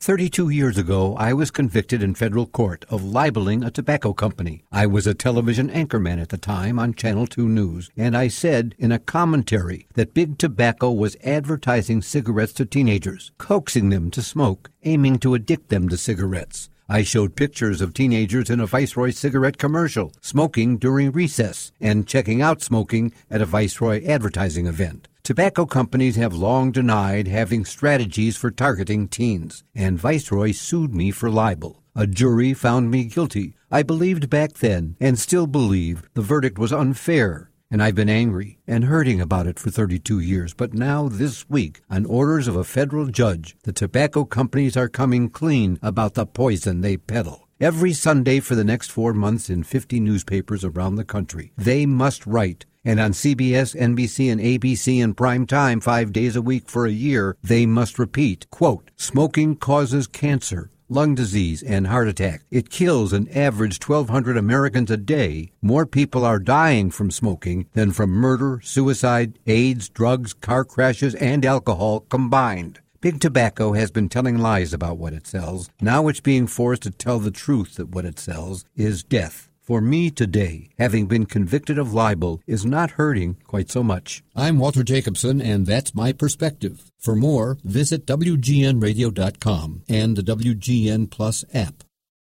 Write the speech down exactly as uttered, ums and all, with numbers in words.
Thirty-two years ago, I was convicted in federal court of libeling a tobacco company. I was a television anchorman at the time on Channel two News, and I said in a commentary that Big Tobacco was advertising cigarettes to teenagers, coaxing them to smoke, aiming to addict them to cigarettes. I showed pictures of teenagers in a Viceroy cigarette commercial, smoking during recess, and checking out smoking at a Viceroy advertising event. Tobacco companies have long denied having strategies for targeting teens, and Viceroy sued me for libel. A jury found me guilty. I believed back then, and still believe, the verdict was unfair. And I've been angry and hurting about it for thirty-two years. But now, this week, on orders of a federal judge, the tobacco companies are coming clean about the poison they peddle. Every Sunday for the next four months in fifty newspapers around the country, they must write. And on C B S, N B C, and A B C in prime time five days a week for a year, they must repeat, quote, smoking causes cancer, lung disease, and heart attack. It kills an average twelve hundred Americans a day. More people are dying from smoking than from murder, suicide, AIDS, drugs, car crashes, and alcohol combined. Big Tobacco has been telling lies about what it sells. Now it's being forced to tell the truth that what it sells is death. For me today, having been convicted of libel is not hurting quite so much. I'm Walter Jacobson, and that's my perspective. For more, visit W G N radio dot com and the W G N Plus app.